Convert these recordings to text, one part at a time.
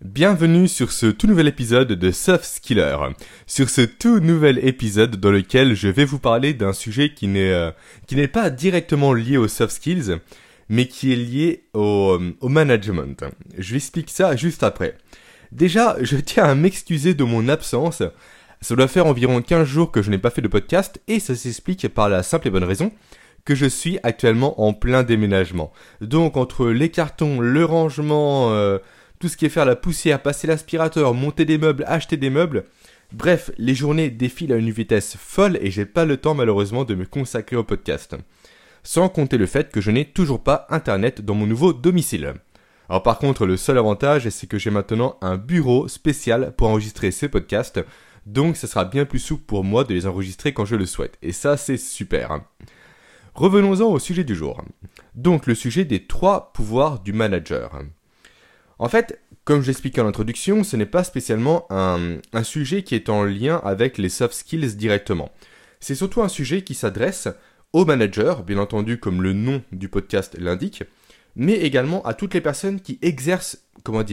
Bienvenue sur ce tout nouvel épisode de Soft Skiller. Sur ce tout nouvel épisode dans lequel je vais vous parler d'un sujet qui n'est pas directement lié aux soft skills, mais qui est lié au management. Je l'explique ça juste après. Déjà, je tiens à m'excuser de mon absence. Ça doit faire environ 15 jours que je n'ai pas fait de podcast et ça s'explique par la simple et bonne raison que je suis actuellement en plein déménagement. Donc entre les cartons, le rangement, tout ce qui est faire la poussière, passer l'aspirateur, monter des meubles, acheter des meubles, bref, les journées défilent à une vitesse folle et j'ai pas le temps malheureusement de me consacrer au podcast. Sans compter le fait que je n'ai toujours pas internet dans mon nouveau domicile. Alors par contre, le seul avantage, c'est que j'ai maintenant un bureau spécial pour enregistrer ces podcasts, donc ça sera bien plus souple pour moi de les enregistrer quand je le souhaite. Et ça, c'est super. Revenons-en au sujet du jour. Donc le sujet des 3 pouvoirs du manager. En fait, comme je l'expliquais en introduction, ce n'est pas spécialement un sujet qui est en lien avec les soft skills directement. C'est surtout un sujet qui s'adresse aux managers, bien entendu comme le nom du podcast l'indique, mais également à toutes les personnes qui exercent,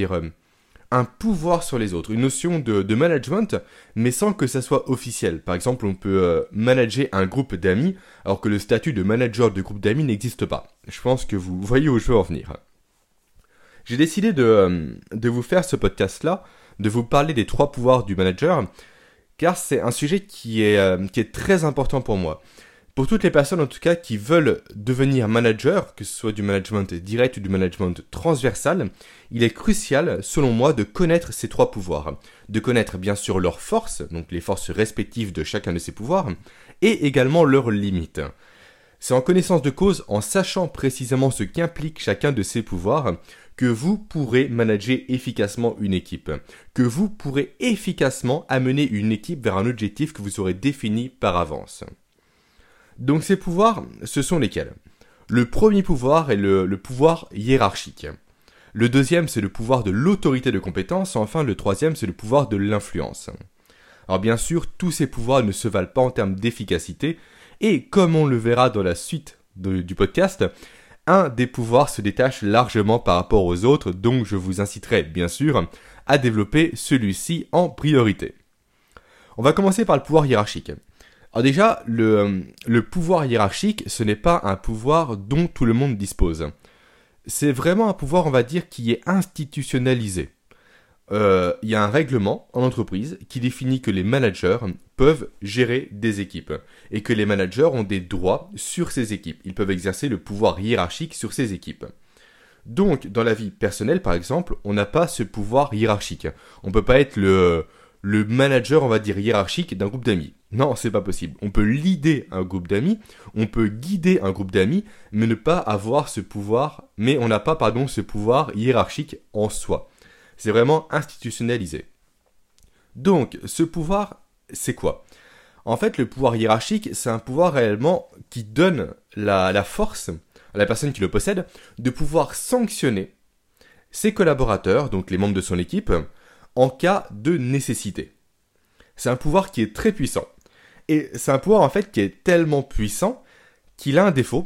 un pouvoir sur les autres, une notion de management, mais sans que ça soit officiel. Par exemple, on peut manager un groupe d'amis, alors que le statut de manager de groupe d'amis n'existe pas. Je pense que vous voyez où je veux en venir. J'ai décidé de vous faire ce podcast-là, de vous parler des 3 pouvoirs du manager, car c'est un sujet qui est très important pour moi. Pour toutes les personnes en tout cas qui veulent devenir manager, que ce soit du management direct ou du management transversal, il est crucial selon moi de connaître ces 3 pouvoirs. De connaître bien sûr leurs forces, donc les forces respectives de chacun de ces pouvoirs, et également leurs limites. C'est en connaissance de cause, en sachant précisément ce qu'implique chacun de ces pouvoirs, que vous pourrez manager efficacement une équipe, que vous pourrez efficacement amener une équipe vers un objectif que vous aurez défini par avance. Donc ces pouvoirs, ce sont lesquels ? Le premier pouvoir est le pouvoir hiérarchique. Le deuxième, c'est le pouvoir de l'autorité de compétence. Enfin, le troisième, c'est le pouvoir de l'influence. Alors bien sûr, tous ces pouvoirs ne se valent pas en termes d'efficacité. Et comme on le verra dans la suite du podcast, un des pouvoirs se détache largement par rapport aux autres. Donc je vous inciterai bien sûr à développer celui-ci en priorité. On va commencer par le pouvoir hiérarchique. Alors déjà, le pouvoir hiérarchique, ce n'est pas un pouvoir dont tout le monde dispose. C'est vraiment un pouvoir, on va dire, qui est institutionnalisé. Il y a un règlement en entreprise qui définit que les managers peuvent gérer des équipes et que les managers ont des droits sur ces équipes. Ils peuvent exercer le pouvoir hiérarchique sur ces équipes. Donc, dans la vie personnelle, par exemple, on n'a pas ce pouvoir hiérarchique. On ne peut pas être le manager, on va dire, hiérarchique d'un groupe d'amis. Non, c'est pas possible. On peut leader un groupe d'amis, on peut guider un groupe d'amis, mais ne pas avoir ce pouvoir, mais on n'a pas, ce pouvoir hiérarchique en soi. C'est vraiment institutionnalisé. Donc, ce pouvoir, c'est quoi ? En fait, le pouvoir hiérarchique, c'est un pouvoir réellement qui donne la force à la personne qui le possède de pouvoir sanctionner ses collaborateurs, donc les membres de son équipe, en cas de nécessité. C'est un pouvoir qui est très puissant. Et c'est un pouvoir en fait qui est tellement puissant qu'il a un défaut,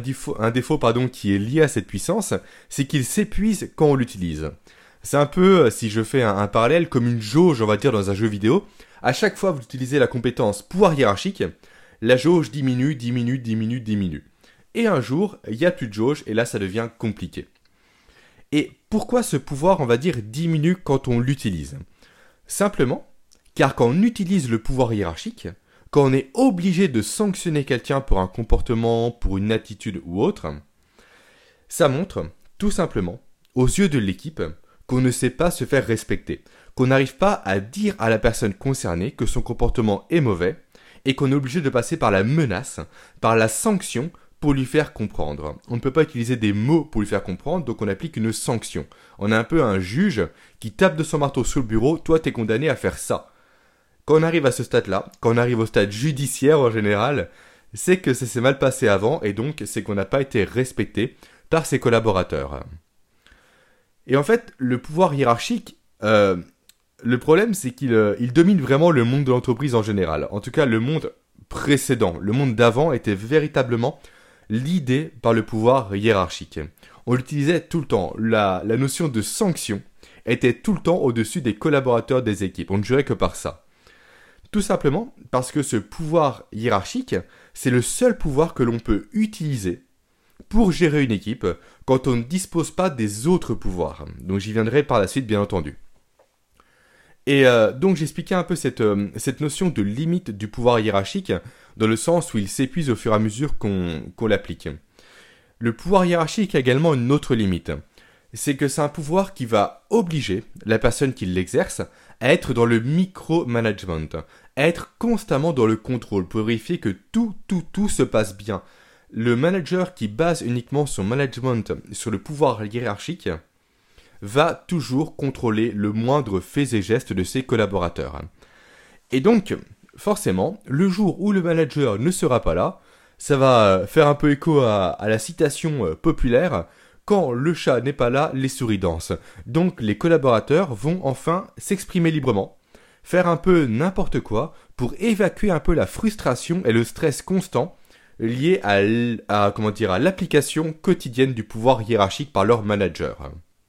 qui est lié à cette puissance, c'est qu'il s'épuise quand on l'utilise. C'est un peu, si je fais un parallèle, comme une jauge, on va dire, dans un jeu vidéo. À chaque fois que vous utilisez la compétence pouvoir hiérarchique, la jauge diminue. Et un jour, il n'y a plus de jauge et là ça devient compliqué. Et pourquoi ce pouvoir, on va dire, diminue quand on l'utilise ? Simplement, car quand on utilise le pouvoir hiérarchique, quand on est obligé de sanctionner quelqu'un pour un comportement, pour une attitude ou autre, ça montre, tout simplement, aux yeux de l'équipe, qu'on ne sait pas se faire respecter, qu'on n'arrive pas à dire à la personne concernée que son comportement est mauvais et qu'on est obligé de passer par la menace, par la sanction pour lui faire comprendre. On ne peut pas utiliser des mots pour lui faire comprendre, donc on applique une sanction. On a un peu un juge qui tape de son marteau sur le bureau, toi t'es condamné à faire ça. Quand on arrive à ce stade-là, quand on arrive au stade judiciaire en général, c'est que ça s'est mal passé avant et donc c'est qu'on n'a pas été respecté par ses collaborateurs. Et en fait, le pouvoir hiérarchique, le problème c'est qu'il domine vraiment le monde de l'entreprise en général. En tout cas, le monde précédent, le monde d'avant était véritablement l'idée par le pouvoir hiérarchique. On utilisait tout le temps la notion de sanction était tout le temps au-dessus des collaborateurs des équipes. On ne jurait que par ça. Tout simplement parce que ce pouvoir hiérarchique, c'est le seul pouvoir que l'on peut utiliser pour gérer une équipe quand on ne dispose pas des autres pouvoirs. Donc j'y viendrai par la suite, bien entendu. Et donc j'expliquais un peu cette notion de limite du pouvoir hiérarchique, dans le sens où il s'épuise au fur et à mesure qu'on l'applique. Le pouvoir hiérarchique a également une autre limite. C'est que c'est un pouvoir qui va obliger la personne qui l'exerce à être dans le micromanagement, à être constamment dans le contrôle pour vérifier que tout se passe bien. Le manager qui base uniquement son management sur le pouvoir hiérarchique va toujours contrôler le moindre fait et geste de ses collaborateurs. Et donc, forcément, le jour où le manager ne sera pas là, ça va faire un peu écho à la citation populaire « Quand le chat n'est pas là, les souris dansent ». Donc les collaborateurs vont enfin s'exprimer librement, faire un peu n'importe quoi pour évacuer un peu la frustration et le stress constant liés à l'application quotidienne du pouvoir hiérarchique par leur manager.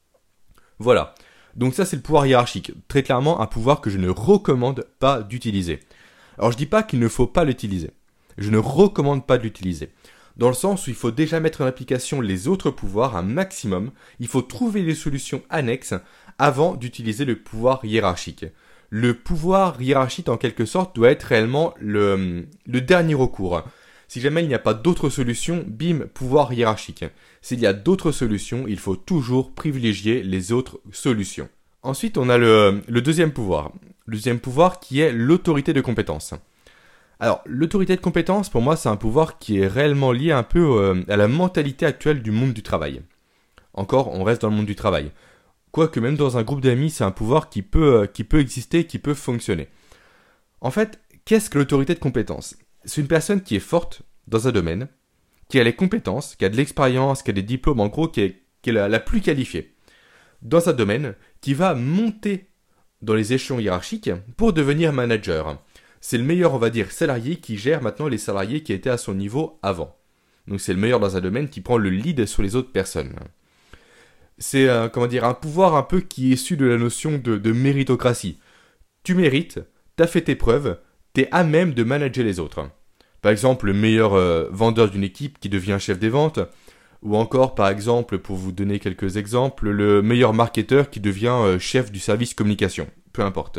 Voilà. Donc ça c'est le pouvoir hiérarchique. Très clairement un pouvoir que je ne recommande pas d'utiliser. Alors je dis pas qu'il ne faut pas l'utiliser. Je ne recommande pas de l'utiliser. Dans le sens où il faut déjà mettre en application les autres pouvoirs un maximum. Il faut trouver des solutions annexes avant d'utiliser le pouvoir hiérarchique. Le pouvoir hiérarchique en quelque sorte doit être réellement le dernier recours. Si jamais il n'y a pas d'autre solution, bim, pouvoir hiérarchique. S'il y a d'autres solutions, il faut toujours privilégier les autres solutions. Ensuite, on a le deuxième pouvoir. Le deuxième pouvoir qui est l'autorité de compétence. Alors, l'autorité de compétence, pour moi, c'est un pouvoir qui est réellement lié un peu à la mentalité actuelle du monde du travail. Encore, on reste dans le monde du travail. Quoique même dans un groupe d'amis, c'est un pouvoir qui peut exister, qui peut fonctionner. En fait, qu'est-ce que l'autorité de compétence ? C'est une personne qui est forte dans un domaine, qui a les compétences, qui a de l'expérience, qui a des diplômes, en gros, qui est la plus qualifiée dans un domaine, qui va monter dans les échelons hiérarchiques pour devenir manager. C'est le meilleur, on va dire, salarié qui gère maintenant les salariés qui étaient à son niveau avant. Donc c'est le meilleur dans un domaine qui prend le lead sur les autres personnes. C'est un pouvoir un peu qui est issu de la notion de méritocratie. Tu mérites, t'as fait tes preuves, t'es à même de manager les autres. Par exemple, le meilleur vendeur d'une équipe qui devient chef des ventes, ou encore, par exemple, pour vous donner quelques exemples, le meilleur marketeur qui devient chef du service communication. Peu importe.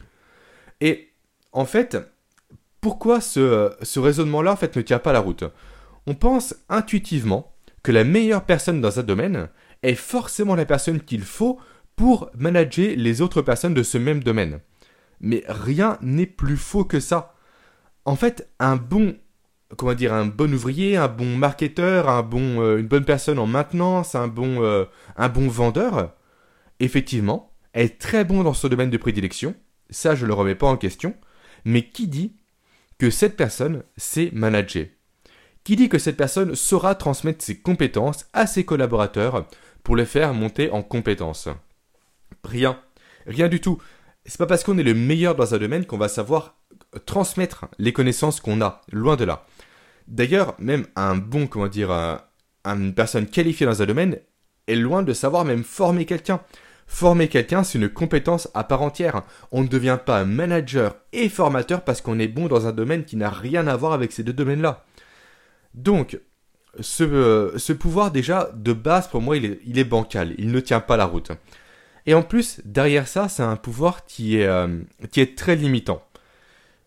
Et en fait, pourquoi ce raisonnement-là en fait ne tient pas la route ? On pense intuitivement que la meilleure personne dans un domaine est forcément la personne qu'il faut pour manager les autres personnes de ce même domaine. Mais rien n'est plus faux que ça. En fait, un bon ouvrier, un bon marketeur, une bonne personne en maintenance, un bon vendeur, effectivement, est très bon dans ce domaine de prédilection. Ça, je ne le remets pas en question. Mais qui dit que cette personne sait manager ? Qui dit que cette personne saura transmettre ses compétences à ses collaborateurs pour les faire monter en compétences ? Rien. Rien du tout. C'est pas parce qu'on est le meilleur dans un domaine qu'on va savoir transmettre les connaissances qu'on a. Loin de là. D'ailleurs, même une personne qualifiée dans un domaine est loin de savoir même former quelqu'un. Former quelqu'un, c'est une compétence à part entière. On ne devient pas manager et formateur parce qu'on est bon dans un domaine qui n'a rien à voir avec ces deux domaines-là. Donc, ce pouvoir déjà, de base, pour moi, il est bancal. Il ne tient pas la route. Et en plus, derrière ça, c'est un pouvoir qui est très limitant. Pourquoi ?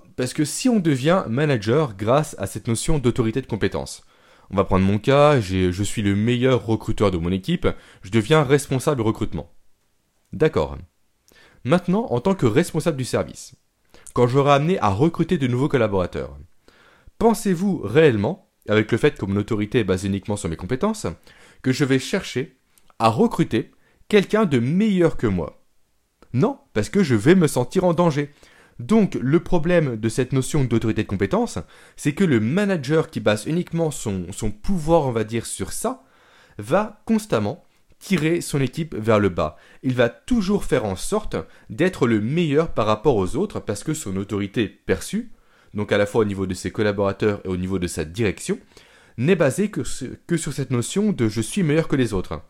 Parce que si on devient manager grâce à cette notion d'autorité de compétence, on va prendre mon cas, je suis le meilleur recruteur de mon équipe, je deviens responsable recrutement. D'accord. Maintenant, en tant que responsable du service, quand je serai amené à recruter de nouveaux collaborateurs, pensez-vous réellement, avec le fait que mon autorité est basée uniquement sur mes compétences, que je vais chercher à recruter quelqu'un de meilleur que moi ? Non, parce que je vais me sentir en danger. Donc, le problème de cette notion d'autorité de compétence, c'est que le manager qui base uniquement son pouvoir, on va dire, sur ça, va constamment tirer son équipe vers le bas. Il va toujours faire en sorte d'être le meilleur par rapport aux autres parce que son autorité perçue, donc à la fois au niveau de ses collaborateurs et au niveau de sa direction, n'est basée que sur cette notion de « je suis meilleur que les autres ».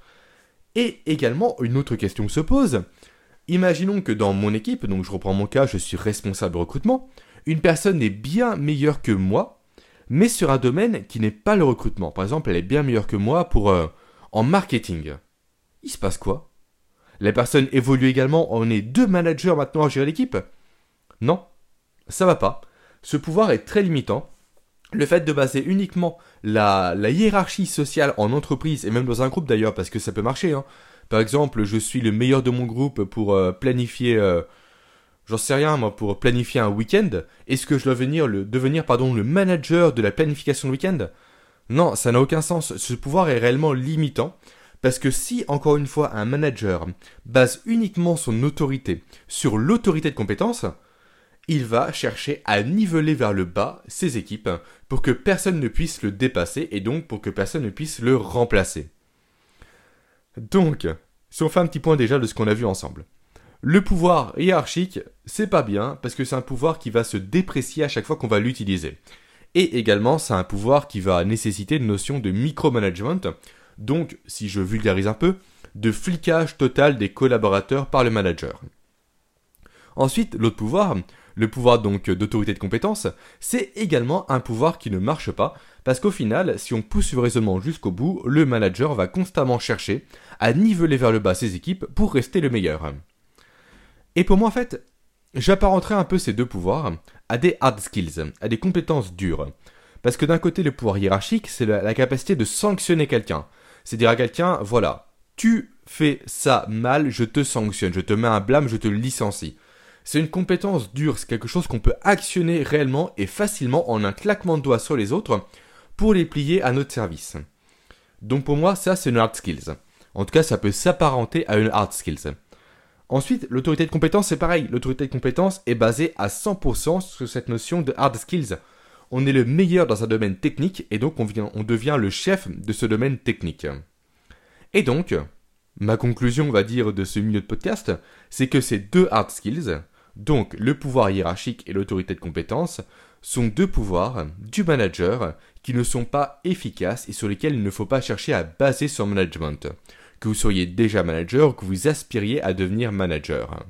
Et également, une autre question se pose. Imaginons que dans mon équipe, donc je reprends mon cas, je suis responsable de recrutement, une personne est bien meilleure que moi, mais sur un domaine qui n'est pas le recrutement. Par exemple, elle est bien meilleure que moi en marketing. Il se passe quoi? La personne évolue également, on est 2 managers maintenant à gérer l'équipe? Non, ça va pas. Ce pouvoir est très limitant. Le fait de baser uniquement la hiérarchie sociale en entreprise, et même dans un groupe d'ailleurs, parce que ça peut marcher. Par exemple, je suis le meilleur de mon groupe pour planifier, j'en sais rien moi, pour planifier un week-end. Est-ce que je dois devenir le manager de la planification de week-end? Non, ça n'a aucun sens. Ce pouvoir est réellement limitant. Parce que si, encore une fois, un manager base uniquement son autorité sur l'autorité de compétence, il va chercher à niveler vers le bas ses équipes pour que personne ne puisse le dépasser et donc pour que personne ne puisse le remplacer. Donc, si on fait un petit point déjà de ce qu'on a vu ensemble. Le pouvoir hiérarchique, c'est pas bien parce que c'est un pouvoir qui va se déprécier à chaque fois qu'on va l'utiliser. Et également, c'est un pouvoir qui va nécessiter une notion de micromanagement, donc, si je vulgarise un peu, de flicage total des collaborateurs par le manager. Ensuite, l'autre pouvoir, le pouvoir donc d'autorité de compétence, c'est également un pouvoir qui ne marche pas, parce qu'au final, si on pousse le raisonnement jusqu'au bout, le manager va constamment chercher à niveler vers le bas ses équipes pour rester le meilleur. Et pour moi, en fait, j'apparenterai un peu ces deux pouvoirs à des hard skills, à des compétences dures. Parce que d'un côté, le pouvoir hiérarchique, c'est la capacité de sanctionner quelqu'un. C'est dire à quelqu'un, voilà, tu fais ça mal, je te sanctionne, je te mets un blâme, je te licencie. C'est une compétence dure, c'est quelque chose qu'on peut actionner réellement et facilement en un claquement de doigts sur les autres pour les plier à notre service. Donc pour moi, ça c'est une hard skills. En tout cas, ça peut s'apparenter à une hard skills. Ensuite, l'autorité de compétence, c'est pareil. L'autorité de compétence est basée à 100% sur cette notion de hard skills. On est le meilleur dans un domaine technique et donc on devient le chef de ce domaine technique. Et donc, ma conclusion, on va dire, de ce milieu de podcast, c'est que ces deux hard skills, donc le pouvoir hiérarchique et l'autorité de compétence, sont deux pouvoirs du manager qui ne sont pas efficaces et sur lesquels il ne faut pas chercher à baser son management. Que vous soyez déjà manager ou que vous aspiriez à devenir manager.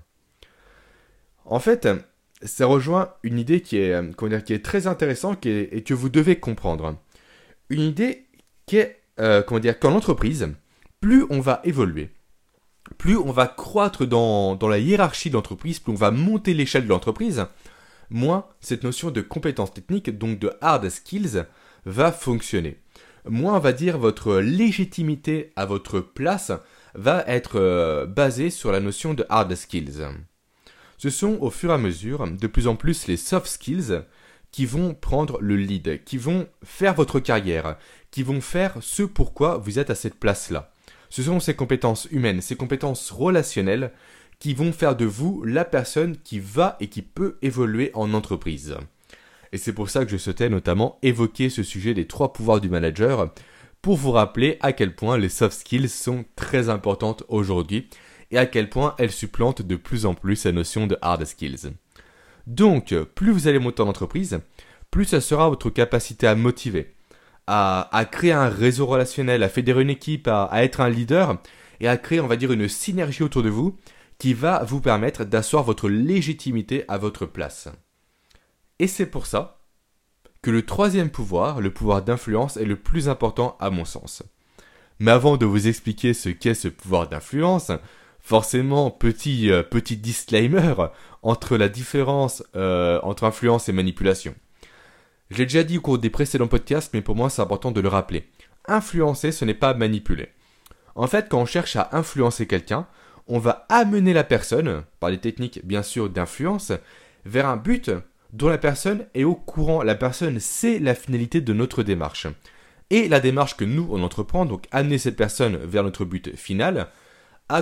En fait, ça rejoint une idée qui est très intéressante et que vous devez comprendre. Une idée qui est qu'en entreprise, plus on va évoluer, plus on va croître dans la hiérarchie de l'entreprise, plus on va monter l'échelle de l'entreprise, moins cette notion de compétences techniques, donc de hard skills, va fonctionner. Moins, on va dire, votre légitimité à votre place va être basée sur la notion de hard skills. Ce sont au fur et à mesure de plus en plus les soft skills qui vont prendre le lead, qui vont faire votre carrière, qui vont faire ce pourquoi vous êtes à cette place-là. Ce sont ces compétences humaines, ces compétences relationnelles qui vont faire de vous la personne qui va et qui peut évoluer en entreprise. Et c'est pour ça que je souhaitais notamment évoquer ce sujet des 3 pouvoirs du manager pour vous rappeler à quel point les soft skills sont très importantes aujourd'hui et à quel point elles supplantent de plus en plus la notion de hard skills. Donc, plus vous allez monter en entreprise, plus ça sera votre capacité à motiver, à créer un réseau relationnel, à fédérer une équipe, à être un leader et à créer, on va dire, une synergie autour de vous qui va vous permettre d'asseoir votre légitimité à votre place. Et c'est pour ça que le 3e pouvoir, le pouvoir d'influence, est le plus important à mon sens. Mais avant de vous expliquer ce qu'est ce pouvoir d'influence, forcément, petit disclaimer entre la différence entre influence et manipulation. Je l'ai déjà dit au cours des précédents podcasts, mais pour moi c'est important de le rappeler. Influencer, ce n'est pas manipuler. En fait, quand on cherche à influencer quelqu'un, on va amener la personne, par des techniques bien sûr d'influence, vers un but dont la personne est au courant, la personne sait la finalité de notre démarche. Et la démarche que nous, on entreprend, donc amener cette personne vers notre but final, a,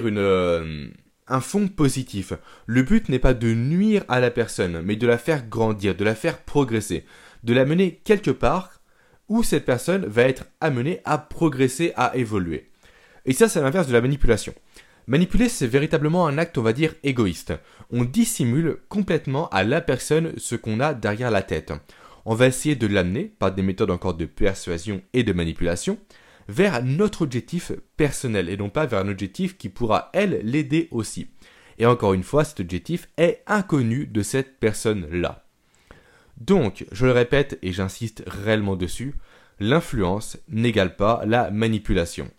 un fond positif. Le but n'est pas de nuire à la personne, mais de la faire grandir, de la faire progresser, de la mener quelque part où cette personne va être amenée à progresser, à évoluer. Et ça, c'est l'inverse de la manipulation. Manipuler, c'est véritablement un acte, on va dire, égoïste. On dissimule complètement à la personne ce qu'on a derrière la tête. On va essayer de l'amener, par des méthodes encore de persuasion et de manipulation, vers notre objectif personnel et non pas vers un objectif qui pourra, elle, l'aider aussi. Et encore une fois, cet objectif est inconnu de cette personne-là. Donc, je le répète et j'insiste réellement dessus, l'influence n'égale pas la manipulation.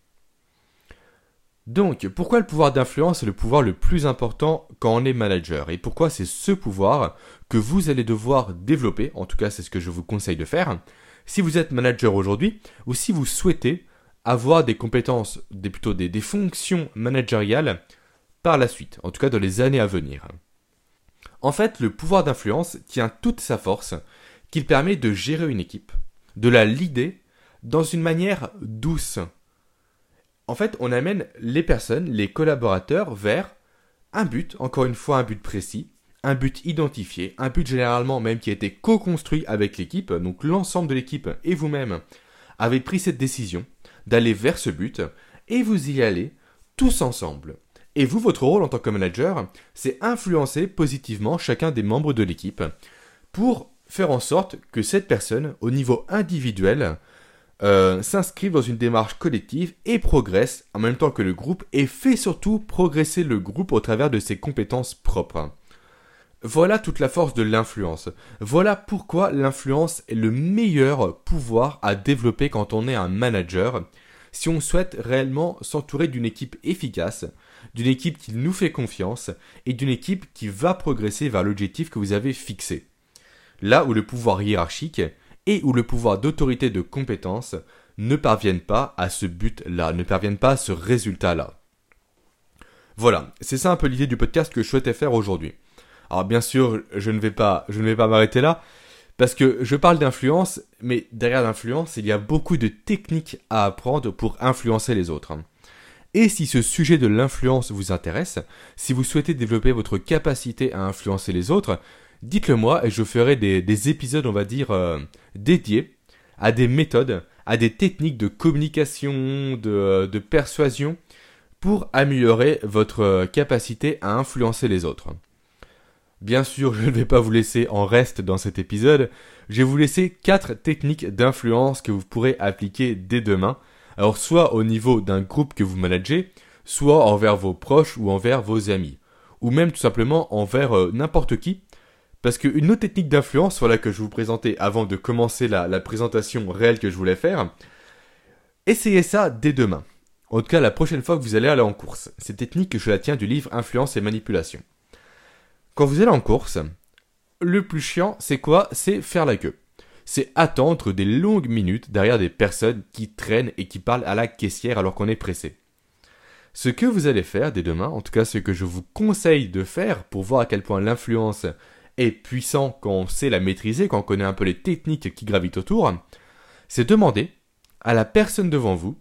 Donc, pourquoi le pouvoir d'influence est le pouvoir le plus important quand on est manager? Et pourquoi c'est ce pouvoir que vous allez devoir développer, en tout cas c'est ce que je vous conseille de faire, si vous êtes manager aujourd'hui ou si vous souhaitez avoir des compétences, plutôt des fonctions managériales par la suite, en tout cas dans les années à venir. En fait, le pouvoir d'influence tient toute sa force qu'il permet de gérer une équipe, de la leader dans une manière douce. En fait, on amène les personnes, les collaborateurs vers un but, encore une fois un but précis, un but identifié, un but généralement même qui a été co-construit avec l'équipe, donc l'ensemble de l'équipe et vous-même avez pris cette décision d'aller vers ce but et vous y allez tous ensemble. Et vous, votre rôle en tant que manager, c'est influencer positivement chacun des membres de l'équipe pour faire en sorte que cette personne, au niveau individuel, s'inscrive dans une démarche collective et progresse en même temps que le groupe et fait surtout progresser le groupe au travers de ses compétences propres. Voilà toute la force de l'influence. Voilà pourquoi l'influence est le meilleur pouvoir à développer quand on est un manager, si on souhaite réellement s'entourer d'une équipe efficace, d'une équipe qui nous fait confiance et d'une équipe qui va progresser vers l'objectif que vous avez fixé. Là où le pouvoir hiérarchique et où le pouvoir d'autorité de compétence ne parviennent pas à ce but-là, ne parviennent pas à ce résultat-là. Voilà, c'est ça un peu l'idée du podcast que je souhaitais faire aujourd'hui. Alors bien sûr, je ne vais pas m'arrêter là, parce que je parle d'influence, mais derrière l'influence, il y a beaucoup de techniques à apprendre pour influencer les autres. Et si ce sujet de l'influence vous intéresse, si vous souhaitez développer votre capacité à influencer les autres, dites-le moi et je ferai des épisodes, on va dire, dédiés à des méthodes, à des techniques de communication, de persuasion, pour améliorer votre capacité à influencer les autres. Bien sûr, je ne vais pas vous laisser en reste dans cet épisode, je vais vous laisser 4 techniques d'influence que vous pourrez appliquer dès demain, alors soit au niveau d'un groupe que vous managez, soit envers vos proches ou envers vos amis, ou même tout simplement envers n'importe qui, parce qu'une autre technique d'influence, voilà que je vais vous présenter avant de commencer la présentation réelle que je voulais faire, essayez ça dès demain. En tout cas, la prochaine fois que vous allez aller en course. Cette technique, je la tiens du livre Influence et Manipulation. Quand vous allez en course, le plus chiant, c'est quoi? C'est faire la queue. C'est attendre des longues minutes derrière des personnes qui traînent et qui parlent à la caissière alors qu'on est pressé. Ce que vous allez faire dès demain, en tout cas ce que je vous conseille de faire pour voir à quel point l'influence est puissant quand on sait la maîtriser, quand on connaît un peu les techniques qui gravitent autour, c'est demander à la personne devant vous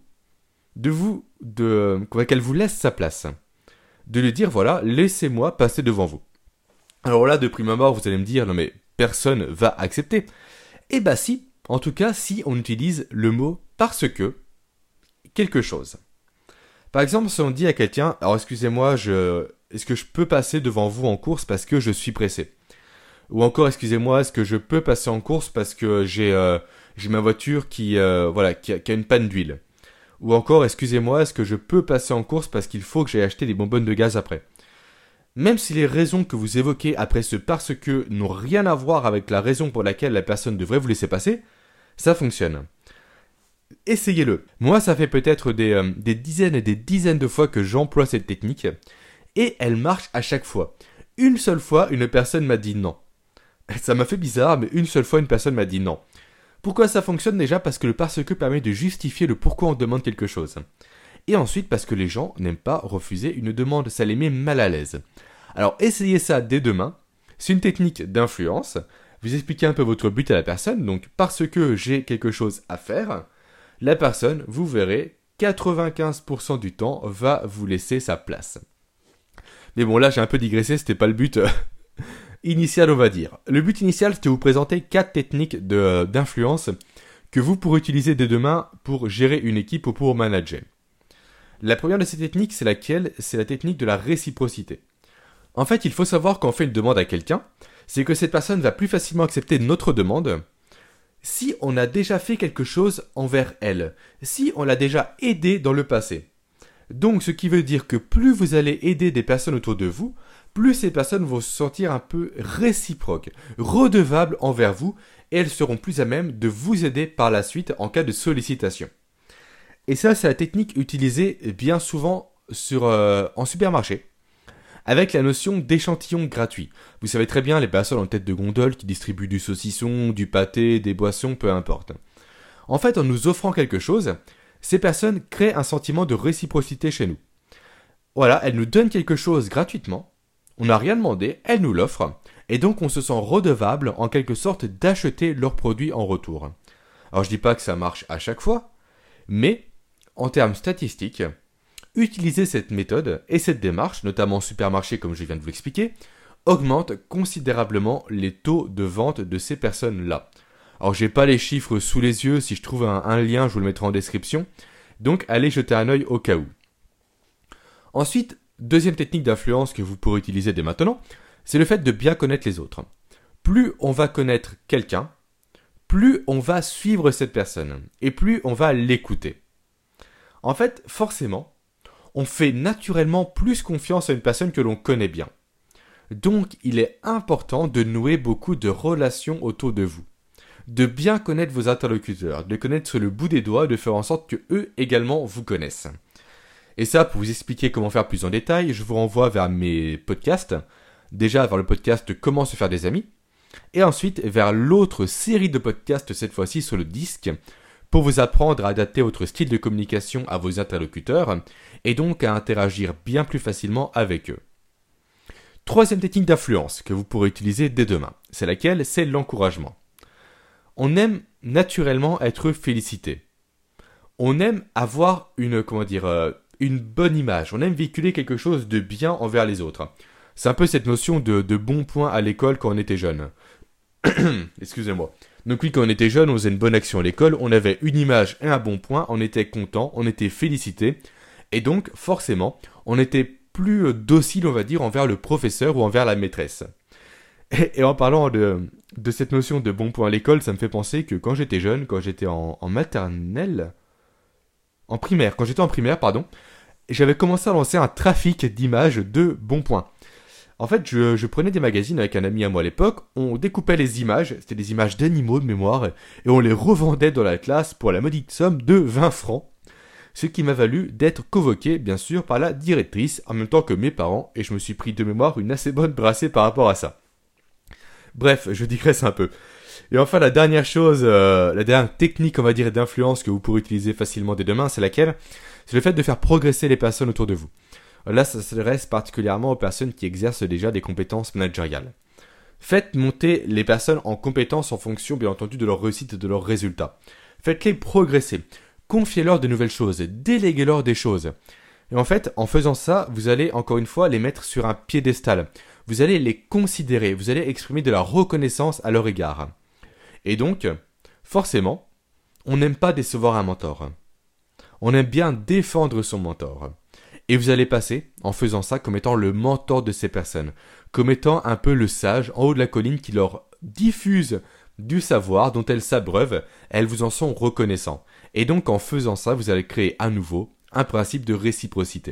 qu'elle vous laisse sa place. De lui dire, voilà, laissez-moi passer devant vous. Alors là, de prime abord, vous allez me dire, non mais personne va accepter. Eh ben si, en tout cas, si on utilise le mot parce que quelque chose. Par exemple, si on dit à quelqu'un, alors excusez-moi, est-ce que je peux passer devant vous en course parce que je suis pressé? Ou encore, excusez-moi, est-ce que je peux passer en course parce que j'ai ma voiture qui a une panne d'huile? Ou encore, excusez-moi, est-ce que je peux passer en course parce qu'il faut que j'aille acheter des bonbonnes de gaz après? Même si les raisons que vous évoquez après ce parce que n'ont rien à voir avec la raison pour laquelle la personne devrait vous laisser passer, ça fonctionne. Essayez-le. Moi, ça fait peut-être des dizaines et des dizaines de fois que j'emploie cette technique et elle marche à chaque fois. Une seule fois, une personne m'a dit non. Ça m'a fait bizarre, mais une seule fois, une personne m'a dit non. Pourquoi ça fonctionne déjà? Parce que le parce que permet de justifier le pourquoi on demande quelque chose. Et ensuite parce que les gens n'aiment pas refuser une demande, ça les met mal à l'aise. Alors essayez ça dès demain, c'est une technique d'influence, vous expliquez un peu votre but à la personne, donc parce que j'ai quelque chose à faire, la personne, vous verrez, 95% du temps va vous laisser sa place. Mais bon là j'ai un peu digressé, c'était pas le but initial on va dire. Le but initial c'était de vous présenter 4 techniques d'influence que vous pourrez utiliser dès demain pour gérer une équipe ou pour manager. La première de ces techniques, c'est laquelle? C'est la technique de la réciprocité. En fait, il faut savoir quand on fait une demande à quelqu'un, c'est que cette personne va plus facilement accepter notre demande si on a déjà fait quelque chose envers elle, si on l'a déjà aidé dans le passé. Donc ce qui veut dire que plus vous allez aider des personnes autour de vous, plus ces personnes vont se sentir un peu réciproques, redevables envers vous, et elles seront plus à même de vous aider par la suite en cas de sollicitation. Et ça, c'est la technique utilisée bien souvent en supermarché, avec la notion d'échantillon gratuit. Vous savez très bien, les personnes en tête de gondole qui distribuent du saucisson, du pâté, des boissons, peu importe. En fait, en nous offrant quelque chose, ces personnes créent un sentiment de réciprocité chez nous. Voilà, elles nous donnent quelque chose gratuitement, on n'a rien demandé, elles nous l'offrent, et donc on se sent redevable en quelque sorte d'acheter leurs produits en retour. Alors je dis pas que ça marche à chaque fois, mais en termes statistiques, utiliser cette méthode et cette démarche, notamment en supermarché comme je viens de vous l'expliquer, augmente considérablement les taux de vente de ces personnes-là. Alors j'ai pas les chiffres sous les yeux, si je trouve un lien je vous le mettrai en description, donc allez jeter un œil au cas où. Ensuite, deuxième technique d'influence que vous pourrez utiliser dès maintenant, c'est le fait de bien connaître les autres. Plus on va connaître quelqu'un, plus on va suivre cette personne, et plus on va l'écouter. En fait, forcément, on fait naturellement plus confiance à une personne que l'on connaît bien. Donc, il est important de nouer beaucoup de relations autour de vous. De bien connaître vos interlocuteurs, de les connaître sur le bout des doigts, de faire en sorte que eux également vous connaissent. Et ça, pour vous expliquer comment faire plus en détail, je vous renvoie vers mes podcasts. Déjà vers le podcast Comment se faire des amis. Et ensuite vers l'autre série de podcasts, cette fois-ci sur le disque, pour vous apprendre à adapter votre style de communication à vos interlocuteurs, et donc à interagir bien plus facilement avec eux. Troisième technique d'influence que vous pourrez utiliser dès demain. C'est laquelle ? C'est l'encouragement. On aime naturellement être félicité. On aime avoir une bonne image. On aime véhiculer quelque chose de bien envers les autres. C'est un peu cette notion de bon point à l'école quand on était jeune. Excusez-moi. Donc oui, quand on était jeune, on faisait une bonne action à l'école, on avait une image et un bon point, on était content, on était félicité. Et donc, forcément, on était plus docile, on va dire, envers le professeur ou envers la maîtresse. Et en parlant de cette notion de bon point à l'école, ça me fait penser que quand j'étais jeune, quand j'étais en maternelle, quand j'étais en primaire, j'avais commencé à lancer un trafic d'images de bons points. En fait, je prenais des magazines avec un ami à moi à l'époque, on découpait les images, c'était des images d'animaux de mémoire, et on les revendait dans la classe pour la modique somme de 20 francs. Ce qui m'a valu d'être convoqué, bien sûr, par la directrice, en même temps que mes parents, et je me suis pris de mémoire une assez bonne brassée par rapport à ça. Bref, je digresse un peu. Et enfin, la dernière technique, on va dire, d'influence que vous pourrez utiliser facilement dès demain, c'est laquelle ? C'est le fait de faire progresser les personnes autour de vous. Là, ça s'adresse particulièrement aux personnes qui exercent déjà des compétences managériales. Faites monter les personnes en compétences en fonction, bien entendu, de leur réussite et de leurs résultats. Faites-les progresser. Confiez-leur de nouvelles choses. Déléguez-leur des choses. Et en fait, en faisant ça, vous allez, encore une fois, les mettre sur un piédestal. Vous allez les considérer. Vous allez exprimer de la reconnaissance à leur égard. Et donc, forcément, on n'aime pas décevoir un mentor. On aime bien défendre son mentor. Et vous allez passer, en faisant ça, comme étant le mentor de ces personnes, comme étant un peu le sage en haut de la colline qui leur diffuse du savoir dont elles s'abreuvent, elles vous en sont reconnaissants. Et donc en faisant ça, vous allez créer à nouveau un principe de réciprocité.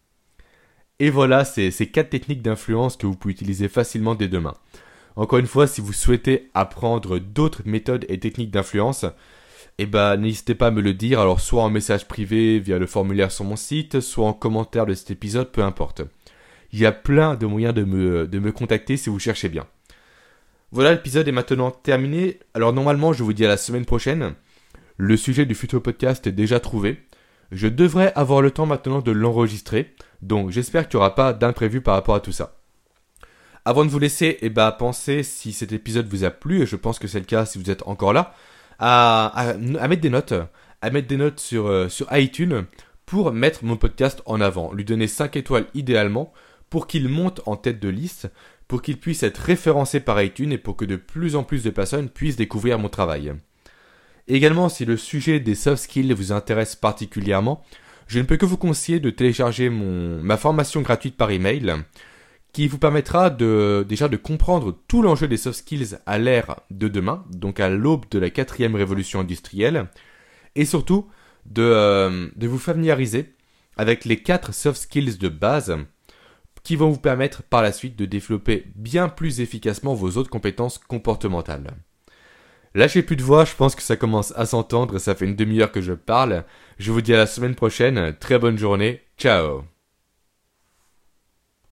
Et voilà, c'est ces 4 techniques d'influence que vous pouvez utiliser facilement dès demain. Encore une fois, si vous souhaitez apprendre d'autres méthodes et techniques d'influence, n'hésitez pas à me le dire, alors soit en message privé via le formulaire sur mon site, soit en commentaire de cet épisode, peu importe. Il y a plein de moyens de me contacter si vous cherchez bien. Voilà, l'épisode est maintenant terminé. Alors normalement, je vous dis à la semaine prochaine. Le sujet du futur podcast est déjà trouvé. Je devrais avoir le temps maintenant de l'enregistrer, donc j'espère qu'il n'y aura pas d'imprévu par rapport à tout ça. Avant de vous laisser, pensez si cet épisode vous a plu, et je pense que c'est le cas si vous êtes encore là, à mettre des notes sur iTunes pour mettre mon podcast en avant, lui donner 5 étoiles idéalement pour qu'il monte en tête de liste, pour qu'il puisse être référencé par iTunes et pour que de plus en plus de personnes puissent découvrir mon travail. Également, si le sujet des soft skills vous intéresse particulièrement, je ne peux que vous conseiller de télécharger ma formation gratuite par email qui vous permettra déjà de comprendre tout l'enjeu des soft skills à l'ère de demain, donc à l'aube de la 4e révolution industrielle, et surtout de vous familiariser avec les 4 soft skills de base qui vont vous permettre par la suite de développer bien plus efficacement vos autres compétences comportementales. Lâchez plus de voix, je pense que ça commence à s'entendre, ça fait une demi-heure que je parle. Je vous dis à la semaine prochaine, très bonne journée, ciao.